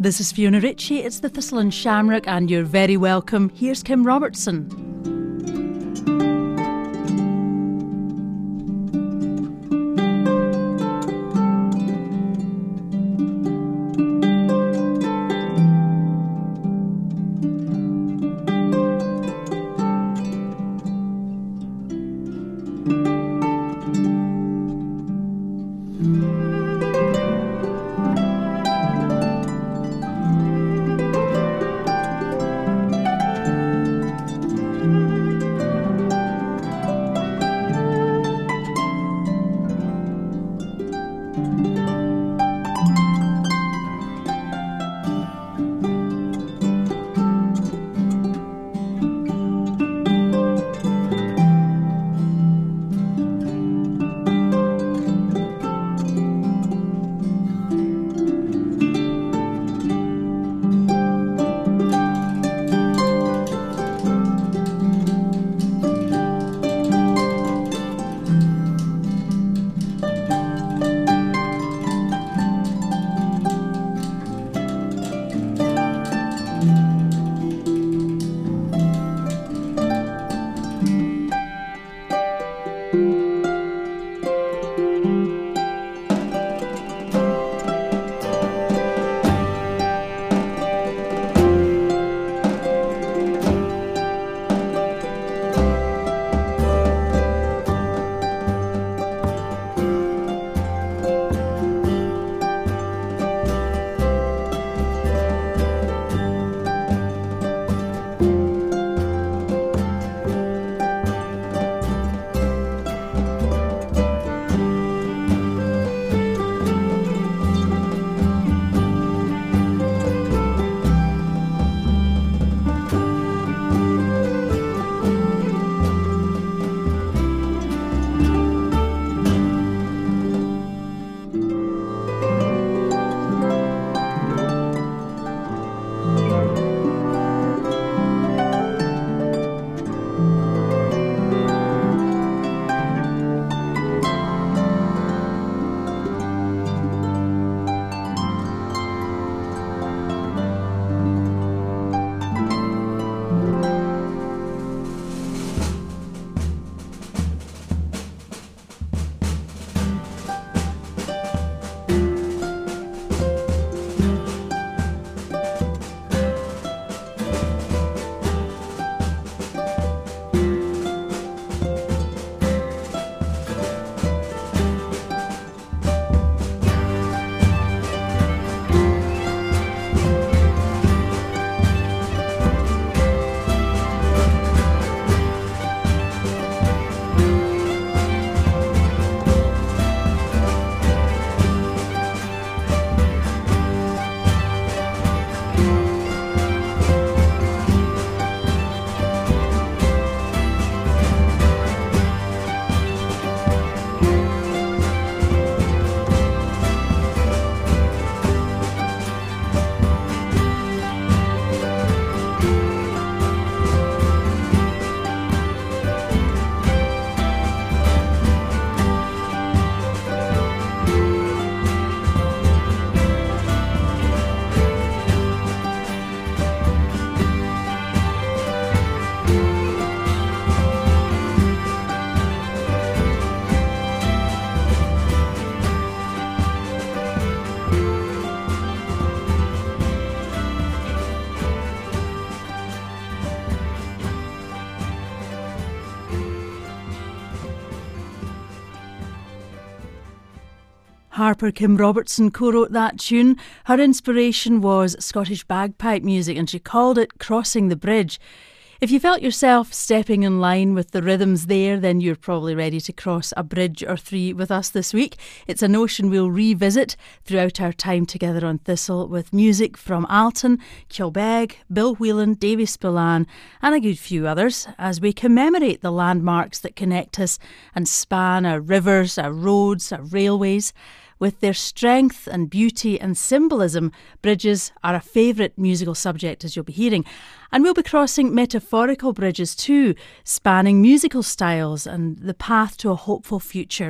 This is Fiona Ritchie, it's the Thistle and Shamrock, and you're very welcome. Here's Kim Robertson. Harper Kim Robertson co-wrote that tune. Her inspiration was Scottish bagpipe music, and she called it Crossing the Bridge. If you felt yourself stepping in line with the rhythms there, then you're probably ready to cross a bridge or three with us this week. It's a notion we'll revisit throughout our time together on Thistle, with music from Alton, Kilbeg, Bill Whelan, Davy Spillane and a good few others, as we commemorate the landmarks that connect us and span our rivers, our roads, our railways. With their strength and beauty and symbolism, bridges are a favourite musical subject, as you'll be hearing. And we'll be crossing metaphorical bridges too, spanning musical styles and the path to a hopeful future.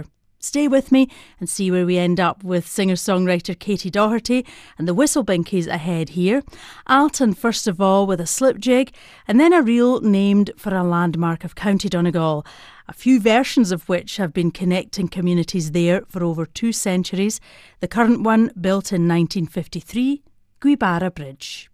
Stay with me and see where we end up with singer-songwriter Katie Doherty and the Whistle Binkies ahead here. Alton first of all with a slip jig, and then a reel named for a landmark of County Donegal, a few versions of which have been connecting communities there for over 2 centuries. The current one, built in 1953, Guibara Bridge.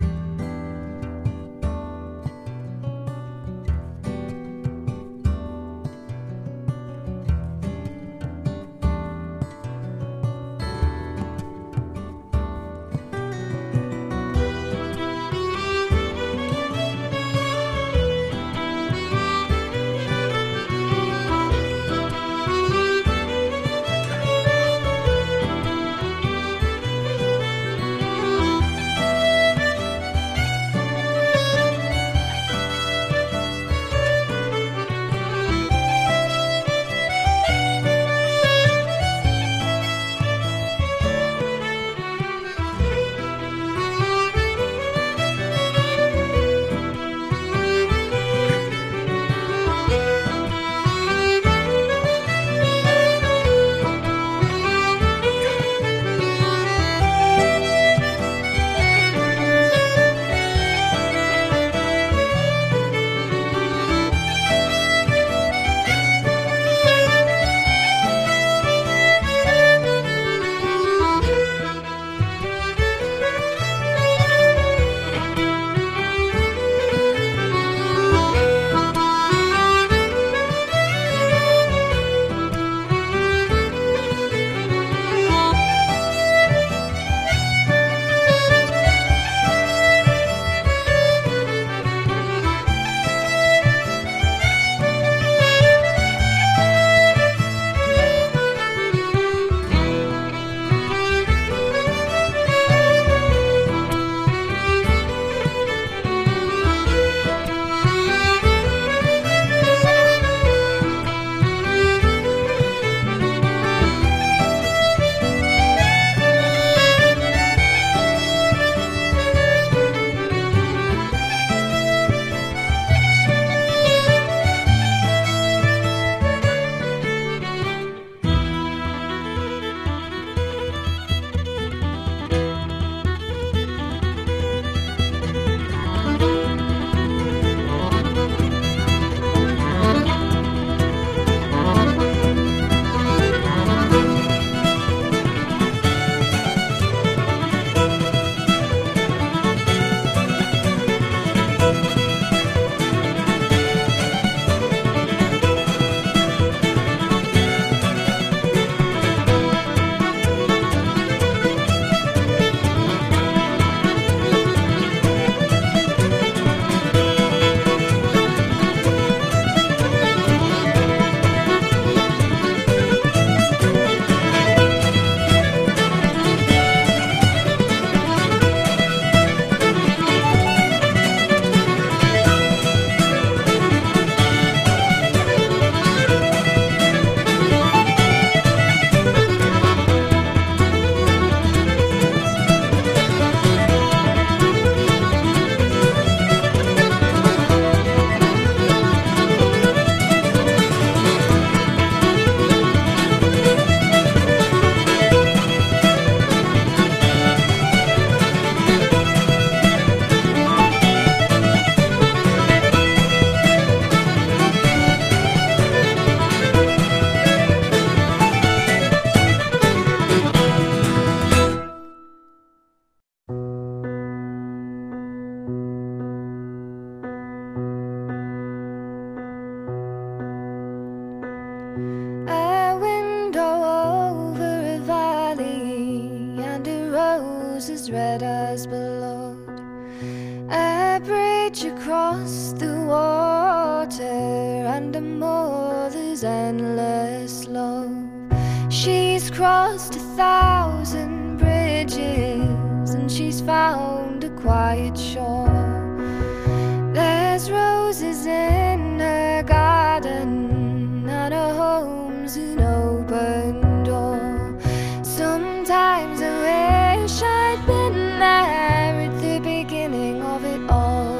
red as blood. A bridge across the water and a mother's endless love. She's crossed 1,000 bridges and she's found a quiet shore. There's roses in her garden and her home's an open door. Sometimes I wish I'd been there at the beginning of it all.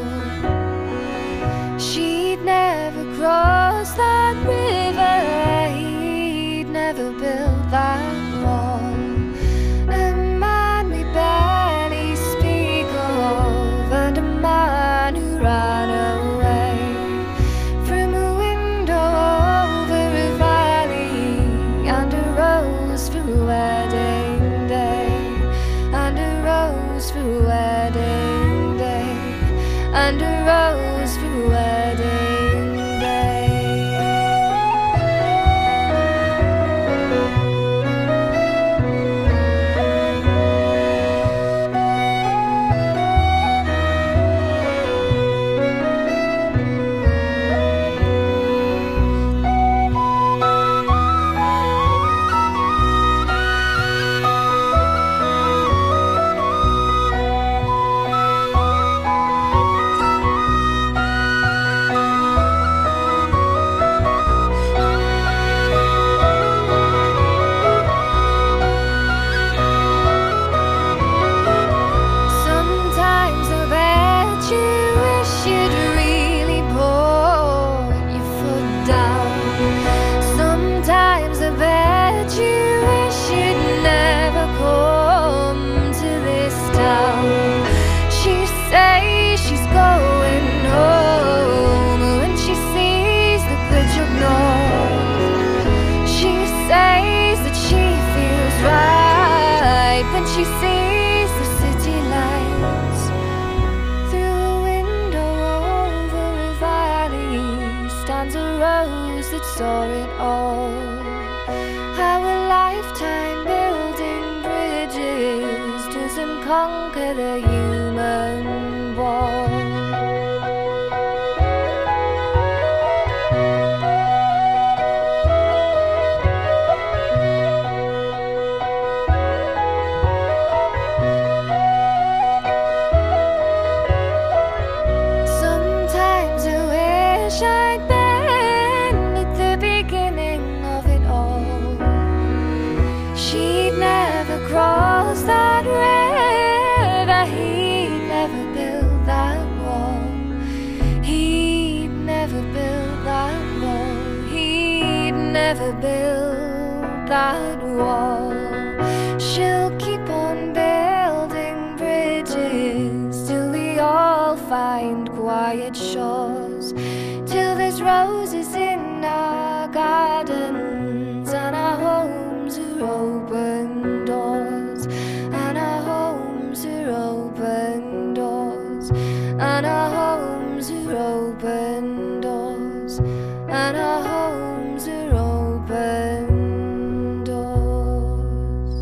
She'd never cross that river, he'd never she sees the city lights through a window over a valley. Stands a rose that saw it all. How a lifetime building bridges doesn't conquer the human wall. Sometimes I wish I'd been at the beginning of it all. She'd never cross that river, he'd never build that wall. He'd never build that wall. He'd never build that wall. She'll keep on building bridges till we all find quiet shores, till there's roses in our gardens and our homes are open doors, and our homes are open doors, and our homes are open doors, and our homes are open doors.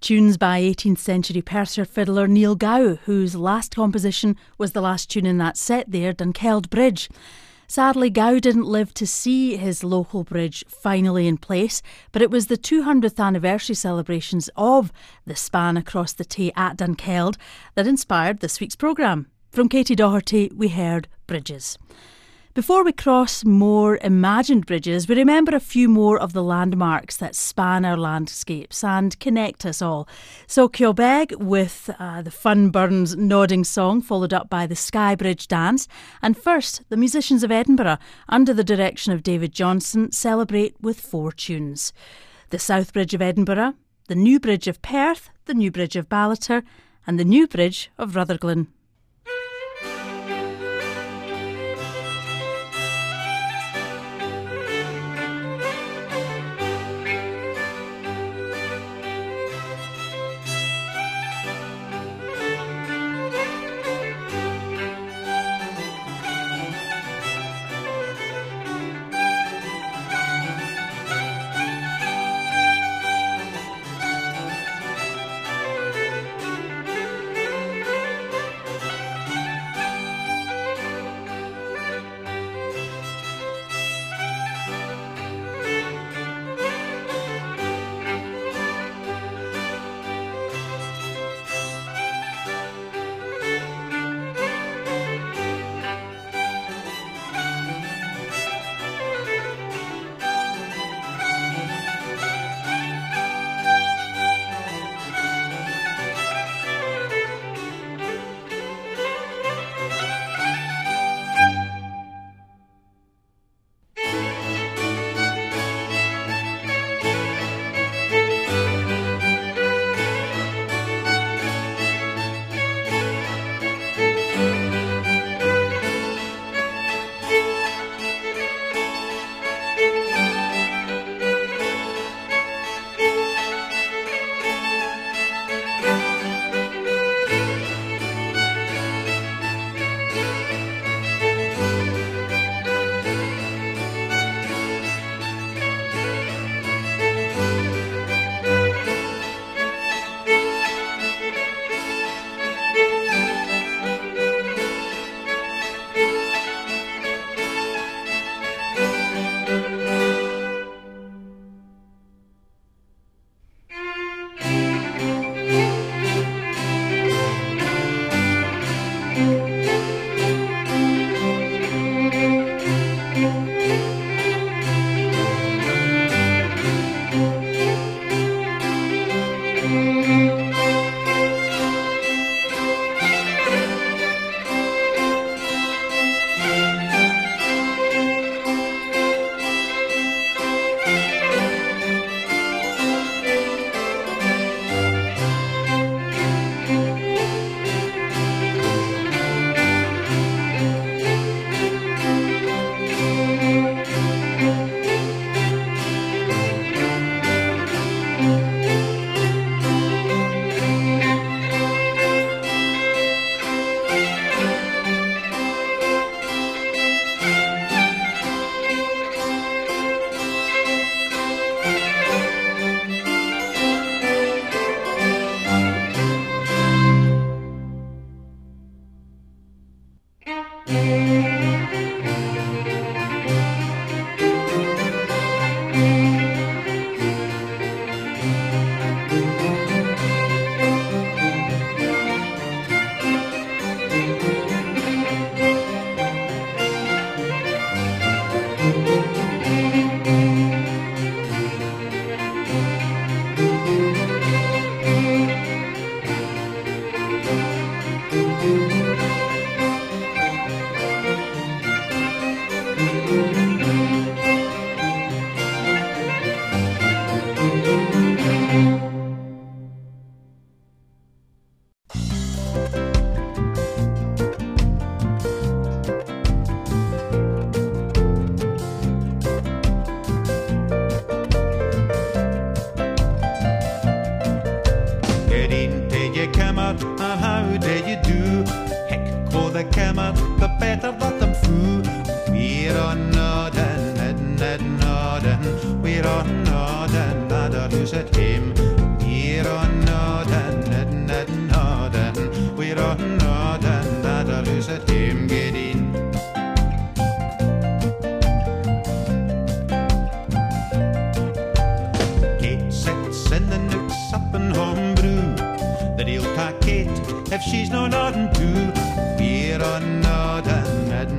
tunes by 18th century Perthshire fiddler Neil Gow, whose last composition was the last tune in that set there, Dunkeld Bridge. Sadly, Gow didn't live to see his local bridge finally in place, but it was the 200th anniversary celebrations of the span across the Tay at Dunkeld that inspired this week's programme. From Katie Doherty, we heard Bridges. Before we cross more imagined bridges, we remember a few more of the landmarks that span our landscapes and connect us all. So Keobeg with the Fun Burns Nodding Song, followed up by the Skye Bridge Dance. And first, the musicians of Edinburgh, under the direction of David Johnson, celebrate with 4 tunes. The South Bridge of Edinburgh, the New Bridge of Perth, the New Bridge of Ballater, and the New Bridge of Rutherglen.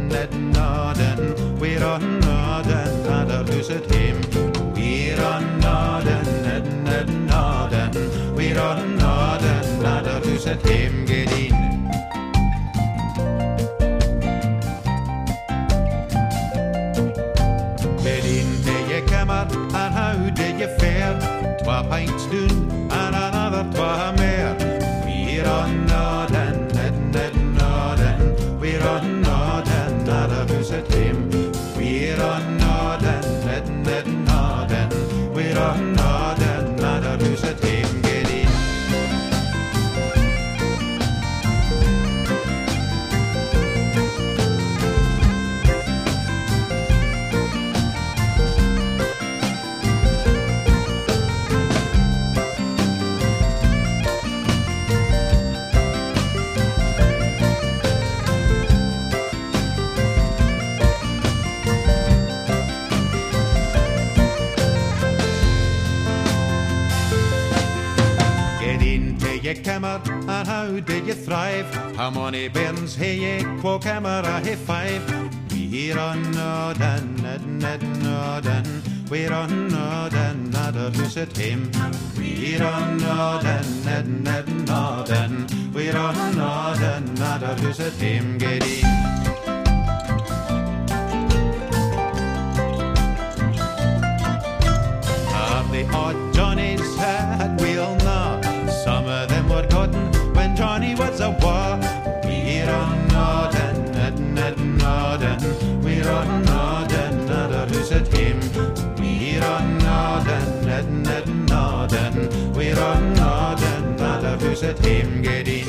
Naden, we're on Naden, Naderhuset him. We're on Naden, Naden, we're on Naden, Naderhuset him, get in. Get in till you come out, and how do you fare? 2 pints doon, and another 2 more. We're on Naden, Naden, we're on Naden, Naderhuset him. We're on Naden, Naden, we're on Naden, Naderhuset him, get in. You come out, and how did you thrive? How many bairns hae ye, quo camera hae 5? We're on Naden, Naden, we're on Naden, Naderhuset him. We're on Naden, Naden, we're on Naden, Naderhuset him, get in. Of the odd Johnnies had we'll know. Some of them were gotten when Johnny was a war. We're on Naden, Naden, we're on Naden, Naderhuset him. We're on Naden, Naden, we're on Naden, Naderhuset him, get in.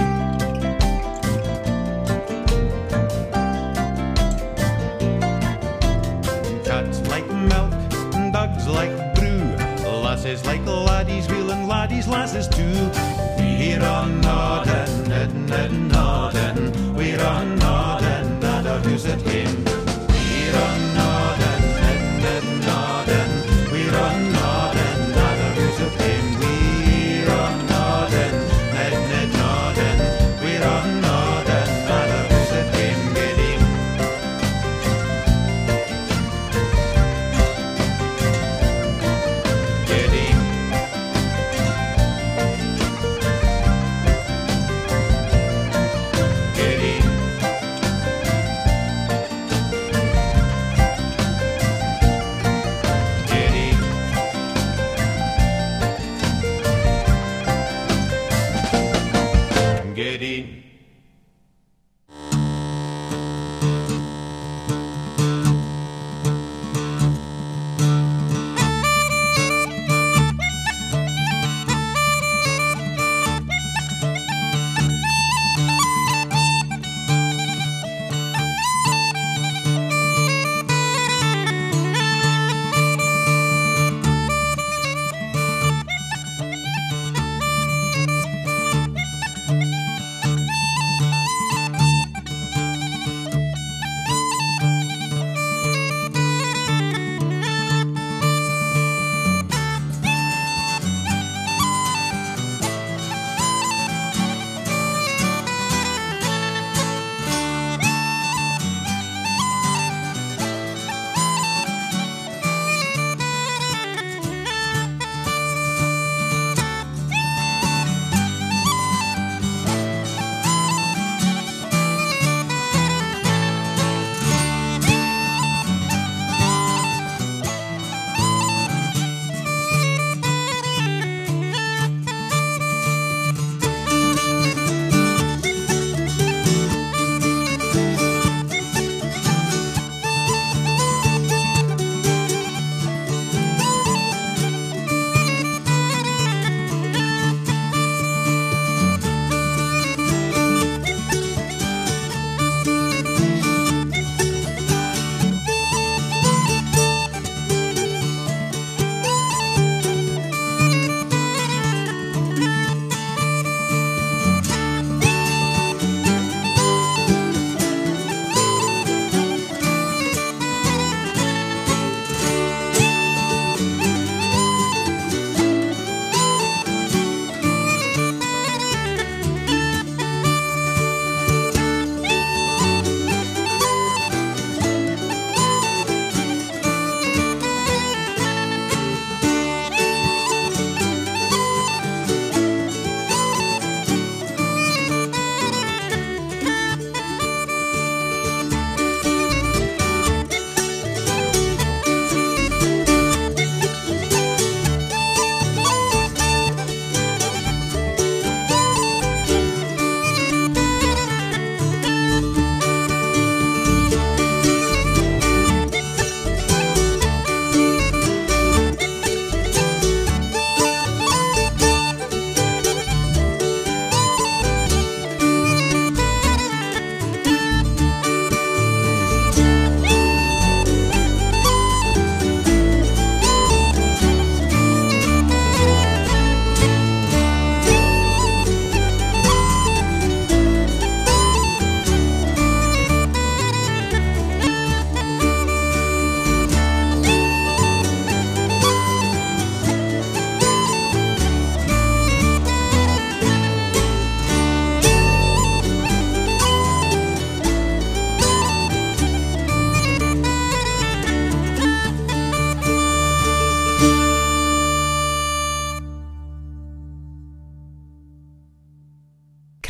Cats like milk, dogs like brew, lasses like laddies wheel and laddies lasses too. We're on Naden, Naden, we're on Naden, Naderhuset him. We're on Naden, Naden, we're on Naden, Naderhuset him. We're on Naden, Naden, we're on Naden, Naderhuset him, get in. Get in.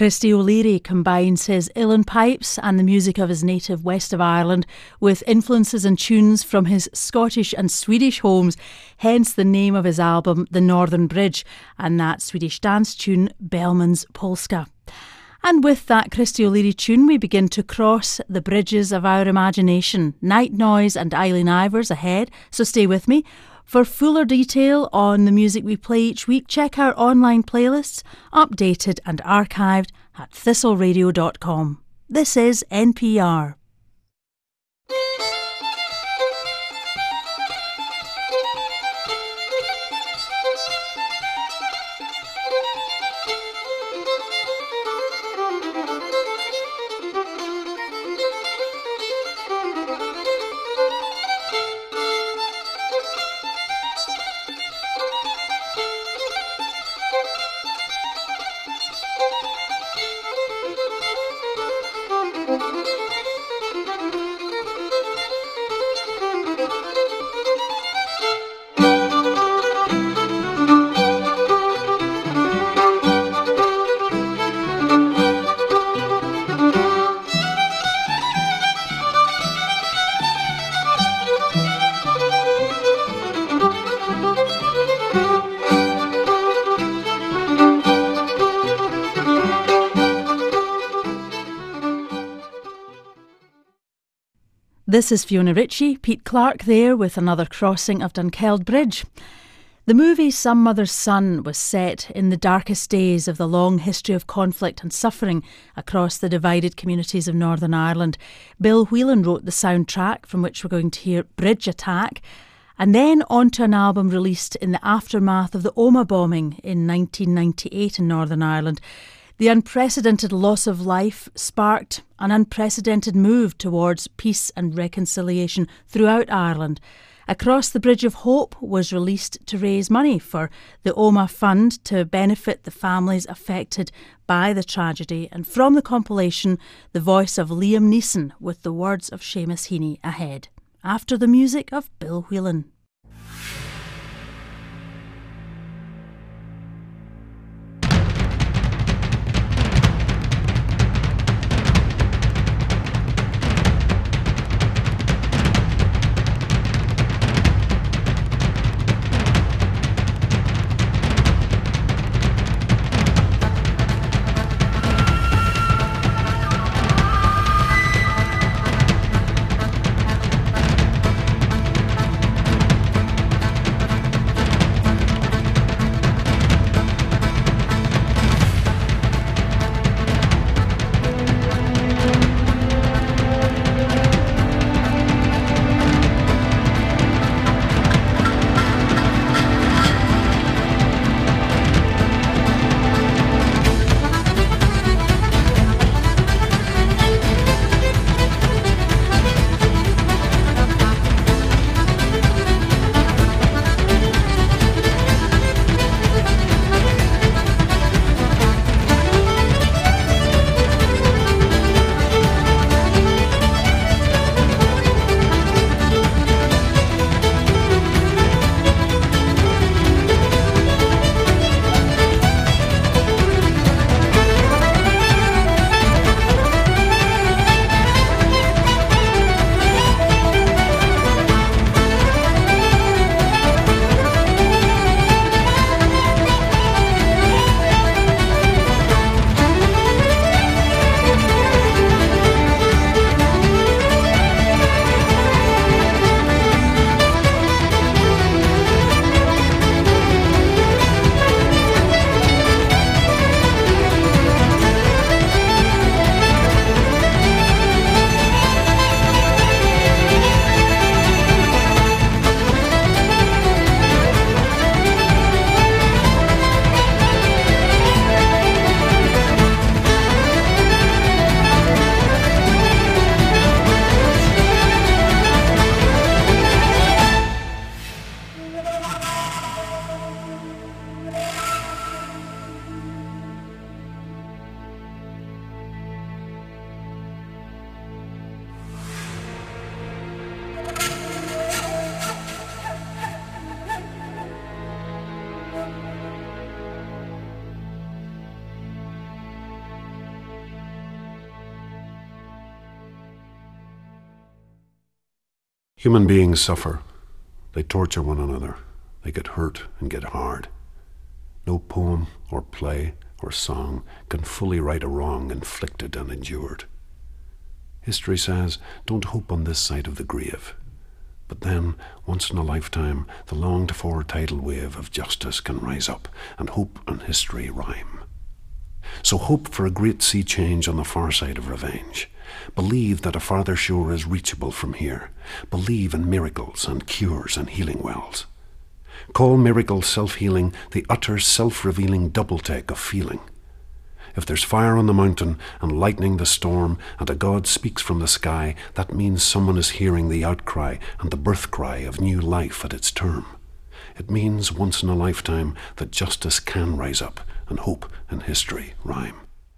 Christy O'Leary combines his uilleann pipes and the music of his native west of Ireland with influences and tunes from his Scottish and Swedish homes, hence the name of his album The Northern Bridge and that Swedish dance tune Bellman's Polska. And with that Christy O'Leary tune, we begin to cross the bridges of our imagination. Night Noise and Eileen Ivers ahead, so stay with me. For fuller detail on the music we play each week, check our online playlists, updated and archived at thistleradio.com. This is NPR. This is Fiona Ritchie, Pete Clark there with another crossing of Dunkeld Bridge. The movie Some Mother's Son was set in the darkest days of the long history of conflict and suffering across the divided communities of Northern Ireland. Bill Whelan wrote the soundtrack, from which we're going to hear Bridge Attack, and then onto an album released in the aftermath of the Omagh bombing in 1998 in Northern Ireland. The unprecedented loss of life sparked an unprecedented move towards peace and reconciliation throughout Ireland. Across the Bridge of Hope was released to raise money for the Omagh Fund to benefit the families affected by the tragedy. And from the compilation, the voice of Liam Neeson with the words of Seamus Heaney ahead, after the music of Bill Whelan. Human beings suffer. They torture one another. They get hurt and get hard. No poem or play or song can fully right a wrong inflicted and endured. History says, don't hope on this side of the grave. But then, once in a lifetime, the longed-for tidal wave of justice can rise up, and hope and history rhyme. So hope for a great sea change on the far side of revenge. Believe that a farther shore is reachable from here. Believe in miracles and cures and healing wells. Call miracle self-healing the utter self-revealing double-take of feeling. If there's fire on the mountain and lightning the storm and a God speaks from the sky, that means someone is hearing the outcry and the birth cry of new life at its term. It means once in a lifetime that justice can rise up and hope and history rhyme.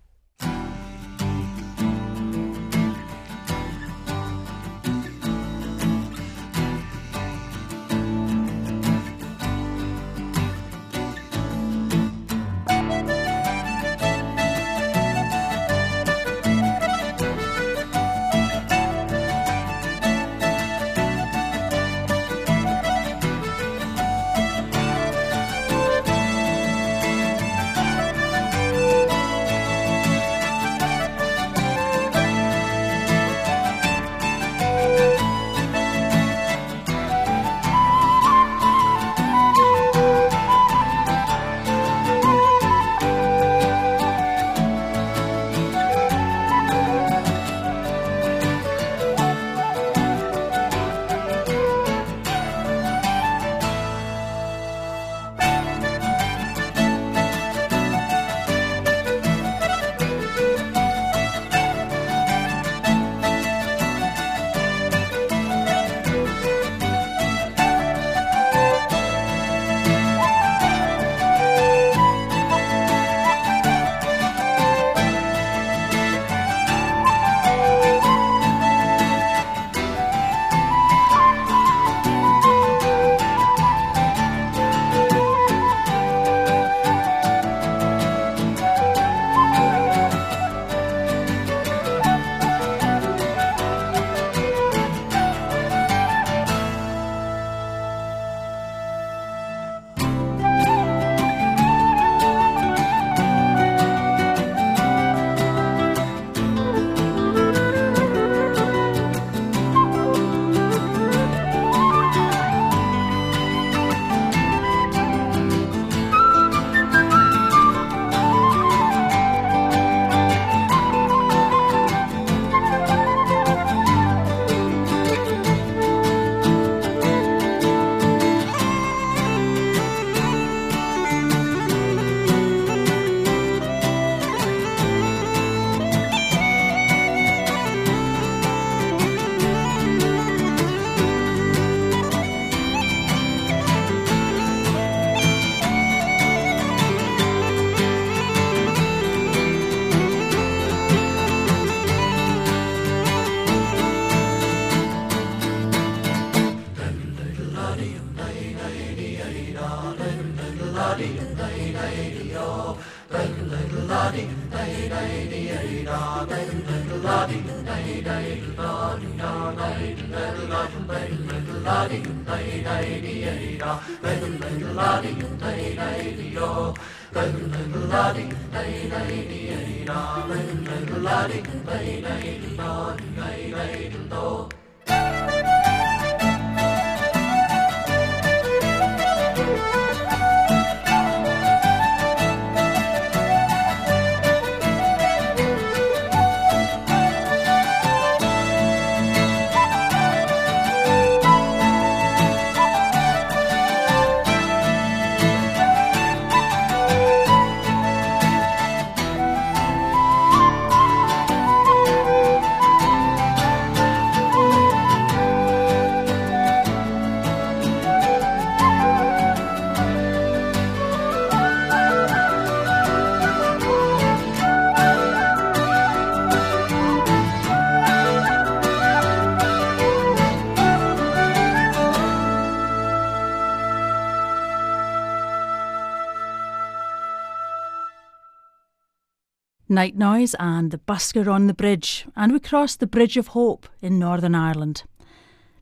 Night Noise and the Busker on the Bridge, and we crossed the Bridge of Hope in Northern Ireland.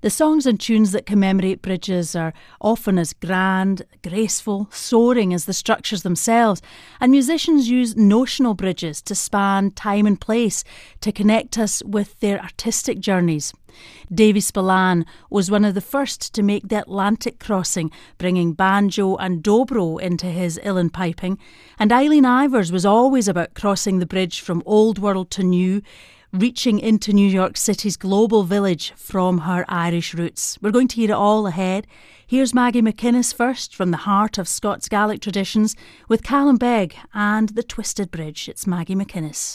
The songs and tunes that commemorate bridges are often as grand, graceful, soaring as the structures themselves, and musicians use notional bridges to span time and place to connect us with their artistic journeys. Davy Spillane was one of the first to make the Atlantic crossing, bringing banjo and dobro into his uilleann piping, and Eileen Ivers was always about crossing the bridge from old world to new, reaching into New York City's global village from her Irish roots. We're going to hear it all ahead. Here's Maggie McInnes first, from the heart of Scots Gaelic traditions, with Callum Begg and the Twisted Bridge. It's Maggie McInnes.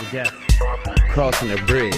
Death crossing a bridge.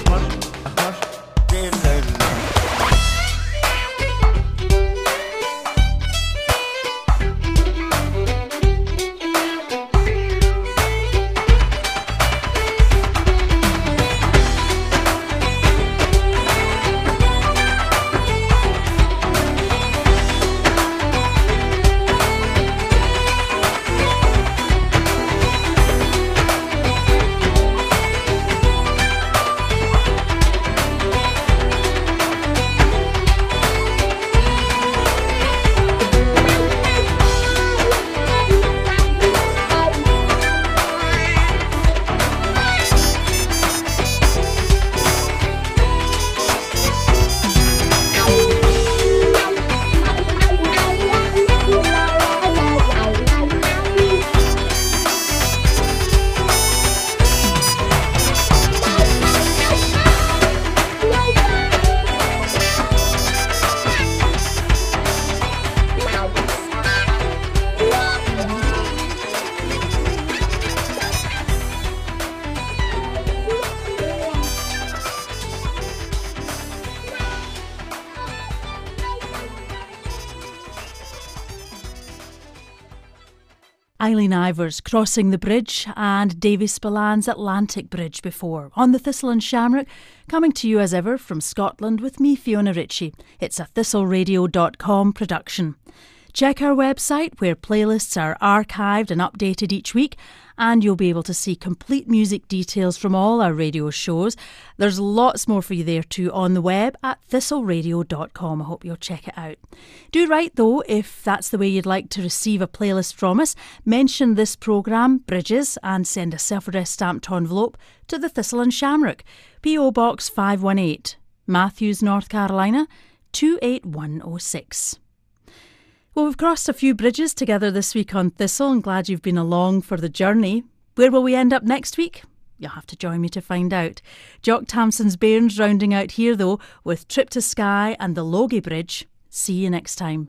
Eileen Ivers Crossing the Bridge and Davy Spillan's Atlantic Bridge before. On the Thistle and Shamrock, coming to you as ever from Scotland with me, Fiona Ritchie. It's a thistleradio.com production. Check our website where playlists are archived and updated each week, and you'll be able to see complete music details from all our radio shows. There's lots more for you there too on the web at thistleradio.com. I hope you'll check it out. Do write though, if that's the way you'd like to receive a playlist from us. Mention this programme, Bridges, and send a self-addressed stamped envelope to the Thistle and Shamrock, P.O. Box 518, Matthews, North Carolina 28106. Well, we've crossed a few bridges together this week on Thistle, and glad you've been along for the journey. Where will we end up next week? You'll have to join me to find out. Jock Tamson's Bairns rounding out here, though, with Trip to Skye and the Logie Bridge. See you next time.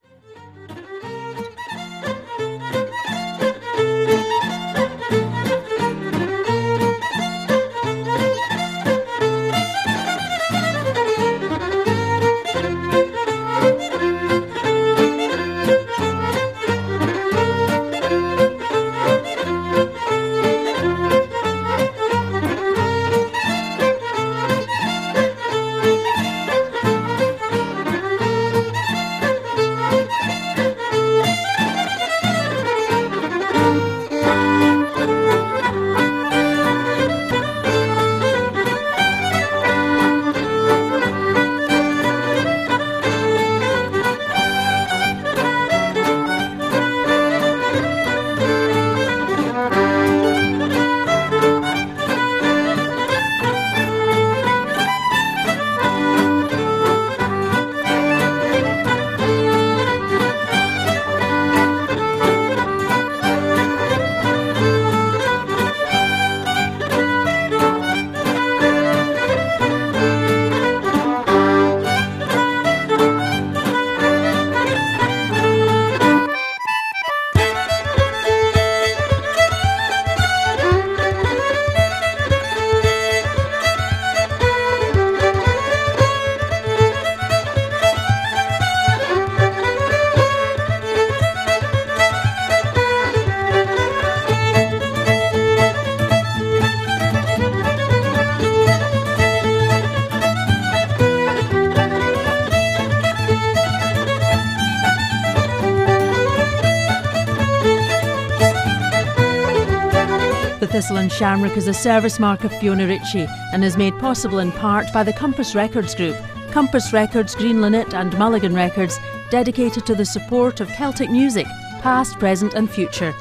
Thistle and Shamrock is a service mark of Fiona Ritchie and is made possible in part by the Compass Records Group. Compass Records, Green Linnet and Mulligan Records, dedicated to the support of Celtic music, past, present and future.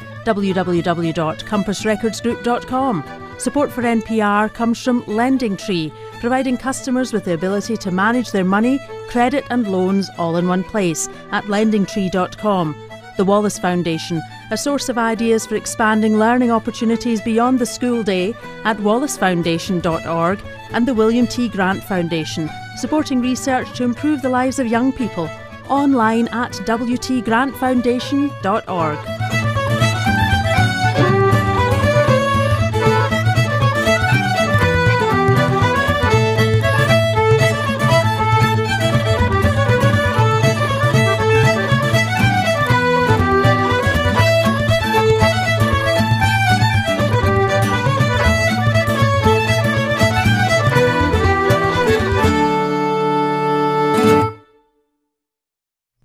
www.compassrecordsgroup.com. Support for NPR comes from Lending Tree, providing customers with the ability to manage their money, credit and loans all in one place at lendingtree.com. The Wallace Foundation, a source of ideas for expanding learning opportunities beyond the school day at wallacefoundation.org, and the William T. Grant Foundation, supporting research to improve the lives of young people, online at wtgrantfoundation.org.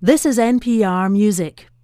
This is NPR Music.